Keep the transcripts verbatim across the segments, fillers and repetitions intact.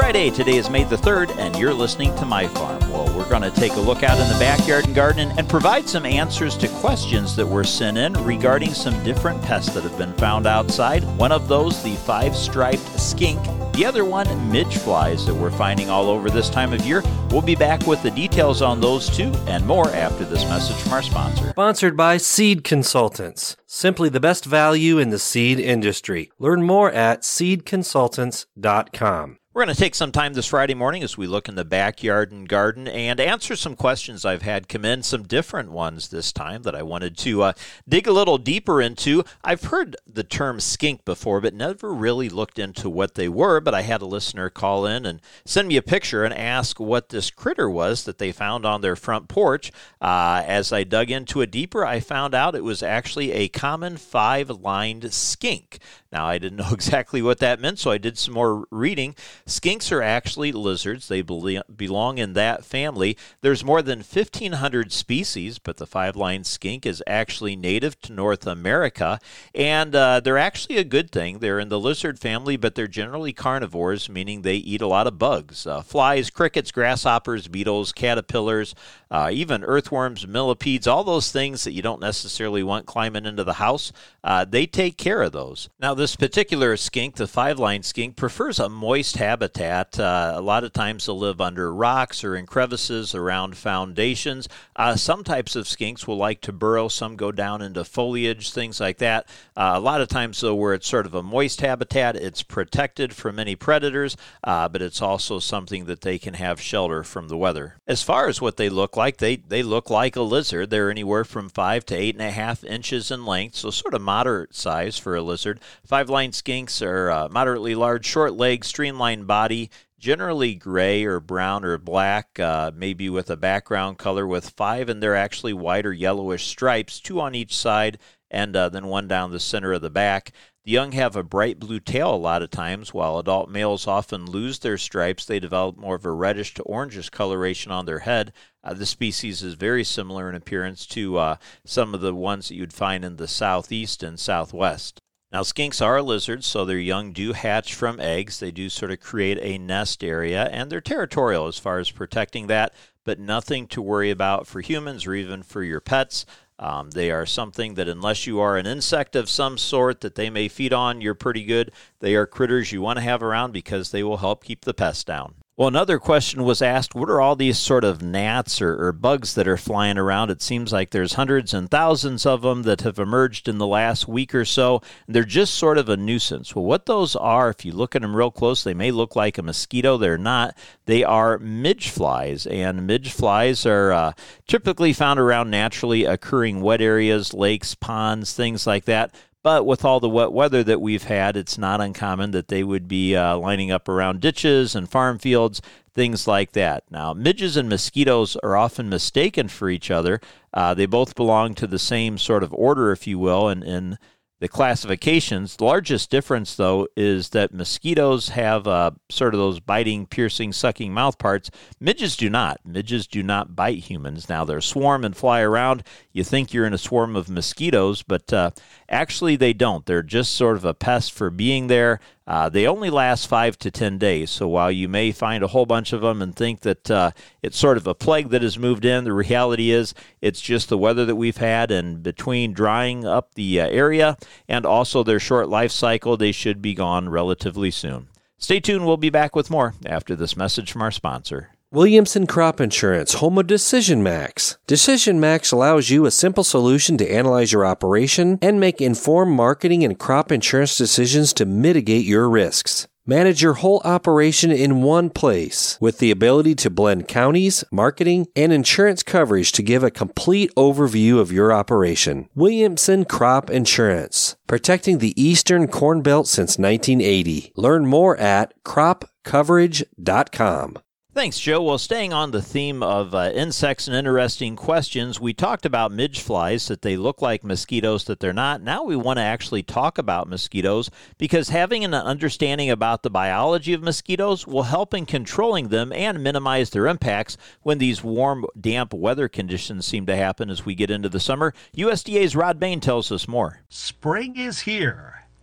Friday. Today is May the third, and you're listening to My Farm. Well, we're going to take a look out in the backyard and garden and provide some answers to questions that were sent in regarding some different pests that have been found outside. One of those, the five-striped skink. The other one, midge flies that we're finding all over this time of year. We'll be back with the details on those two and more after this message from our sponsor. Sponsored by Seed Consultants. Simply the best value in the seed industry. Learn more at seed consultants dot com. We're going to take some time this Friday morning as we look in the backyard and garden and answer some questions I've had come in, some different ones this time that I wanted to uh, dig a little deeper into. I've heard the term skink before, but never really looked into what they were, but I had a listener call in and send me a picture and ask what this critter was that they found on their front porch. Uh, as I dug into it deeper, I found out it was actually a common five-lined skink. Now, I didn't know exactly what that meant, so I did some more reading. Skinks are actually lizards. They belong in that family. There's more than fifteen hundred species, but the five-lined skink is actually native to North America, and uh, they're actually a good thing. They're in the lizard family, but they're generally carnivores, meaning they eat a lot of bugs. Uh, flies, crickets, grasshoppers, beetles, caterpillars, uh, even earthworms, millipedes, all those things that you don't necessarily want climbing into the house, uh, they take care of those. Now, this particular skink, the five-lined skink, prefers a moist habitat. Uh, a lot of times they'll live under rocks or in crevices around foundations. Uh, some types of skinks will like to burrow. Some go down into foliage, things like that. Uh, a lot of times, though, where it's sort of a moist habitat, it's protected from any predators, uh, but it's also something that they can have shelter from the weather. As far as what they look like, they, they look like a lizard. They're anywhere from five to eight and a half inches in length, so sort of moderate size for a lizard. Five-lined skinks are uh, moderately large, short legs, streamlined body, generally gray or brown or black, uh, maybe with a background color with five, and they're actually white or yellowish stripes, two on each side, and uh, then one down the center of the back. The young have a bright blue tail a lot of times. While adult males often lose their stripes, they develop more of a reddish to orangish coloration on their head. Uh, the species is very similar in appearance to uh, some of the ones that you'd find in the southeast and southwest. Now, skinks are lizards, so their young do hatch from eggs. They do sort of create a nest area, and they're territorial as far as protecting that, but nothing to worry about for humans or even for your pets. Um, they are something that unless you are an insect of some sort that they may feed on, you're pretty good. They are critters you want to have around because they will help keep the pests down. Well, another question was asked, what are all these sort of gnats or, or bugs that are flying around? It seems like there's hundreds and thousands of them that have emerged in the last week or so. And they're just sort of a nuisance. Well, what those are, if you look at them real close, they may look like a mosquito. They're not. They are midge flies. And midge flies are uh, typically found around naturally occurring wet areas, lakes, ponds, things like that. But with all the wet weather that we've had, it's not uncommon that they would be uh, lining up around ditches and farm fields, things like that. Now, midges and mosquitoes are often mistaken for each other. Uh, they both belong to the same sort of order, if you will, and in the classifications. The largest difference, though, is that mosquitoes have uh, sort of those biting, piercing, sucking mouth parts. Midges do not. Midges do not bite humans. Now, they swarm and fly around. You think you're in a swarm of mosquitoes, but uh, actually they don't. They're just sort of a pest for being there. Uh, they only last five to ten days, so while you may find a whole bunch of them and think that uh, it's sort of a plague that has moved in, the reality is it's just the weather that we've had, and between drying up the uh, area and also their short life cycle, they should be gone relatively soon. Stay tuned. We'll be back with more after this message from our sponsor. Williamson Crop Insurance, home of Decision Max. Decision Max allows you a simple solution to analyze your operation and make informed marketing and crop insurance decisions to mitigate your risks. Manage your whole operation in one place with the ability to blend counties, marketing, and insurance coverage to give a complete overview of your operation. Williamson Crop Insurance, protecting the Eastern Corn Belt since nineteen eighty. Learn more at crop coverage dot com. Thanks, Joe. Well, staying on the theme of uh, insects and interesting questions, we talked about midge flies, that they look like mosquitoes, that they're not. Now we want to actually talk about mosquitoes because having an understanding about the biology of mosquitoes will help in controlling them and minimize their impacts when these warm, damp weather conditions seem to happen as we get into the summer. U S D A's Rod Bain tells us more. Spring is here,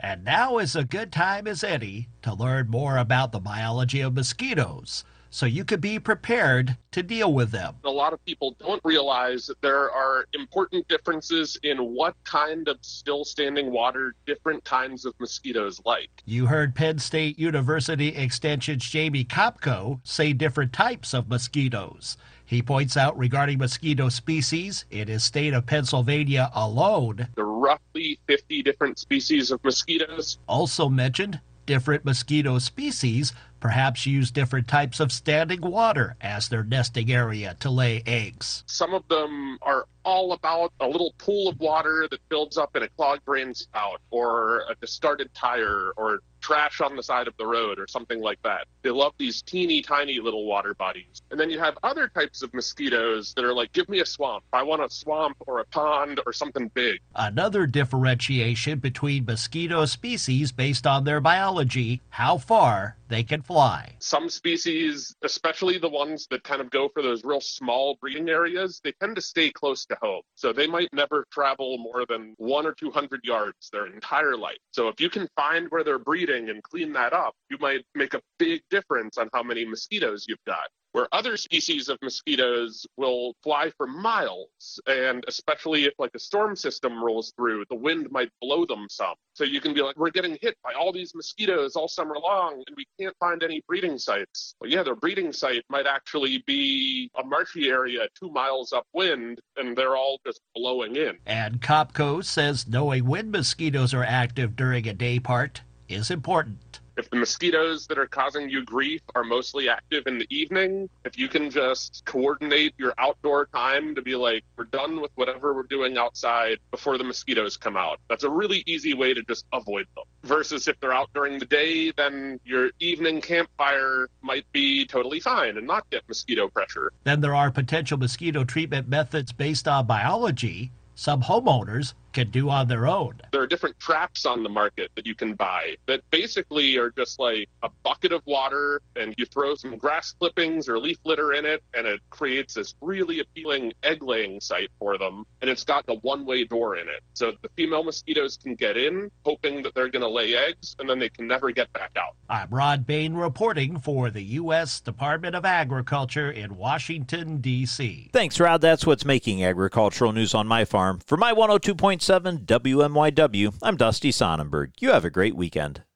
And now is a good time as any to learn more about the biology of mosquitoes, so you can be prepared to deal with them. A lot of people don't realize that there are important differences in what kind of still standing water different kinds of mosquitoes like. You heard Penn State University Extension's Jamie Kopko say different types of mosquitoes. He points out regarding mosquito species in his state of Pennsylvania alone, there are roughly fifty different species of mosquitoes. Also mentioned different mosquito species perhaps use different types of standing water as their nesting area to lay eggs. Some of them are all about a little pool of water that builds up in a clogged drain spout or a discarded tire or trash on the side of the road or something like that. They love these teeny tiny little water bodies. And then you have other types of mosquitoes that are like, give me a swamp. I want a swamp or a pond or something big. Another differentiation between mosquito species based on their biology, how far they can fly. Some species, especially the ones that kind of go for those real small breeding areas, they tend to stay close to home. So they might never travel more than one or two hundred yards their entire life. So if you can find where they're breeding and clean that up, you might make a big difference on how many mosquitoes you've got. Where other species of mosquitoes will fly for miles, and especially if like a storm system rolls through, the wind might blow them some. So you can be like, we're getting hit by all these mosquitoes all summer long, and we can't find any breeding sites. Well, yeah, their breeding site might actually be a marshy area two miles upwind, and they're all just blowing in. And Kopko says knowing when mosquitoes are active during a day part is important. If the mosquitoes that are causing you grief are mostly active in the evening, if you can just coordinate your outdoor time to be like, we're done with whatever we're doing outside before the mosquitoes come out. That's a really easy way to just avoid them. Versus if they're out during the day, then your evening campfire might be totally fine and not get mosquito pressure. Then there are potential mosquito treatment methods based on biology some homeowners can do on their own. There are different traps on the market that you can buy that basically are just like a bucket of water, and you throw some grass clippings or leaf litter in it, and it creates this really appealing egg-laying site for them, and it's got a one-way door in it. So the female mosquitoes can get in, hoping that they're going to lay eggs, and then they can never get back out. I'm Rod Bain reporting for the U S Department of Agriculture in Washington, D C Thanks, Rod. That's what's making agricultural news on my farm. For my one oh two point seven W M Y W, I'm Dusty Sonnenberg. You have a great weekend.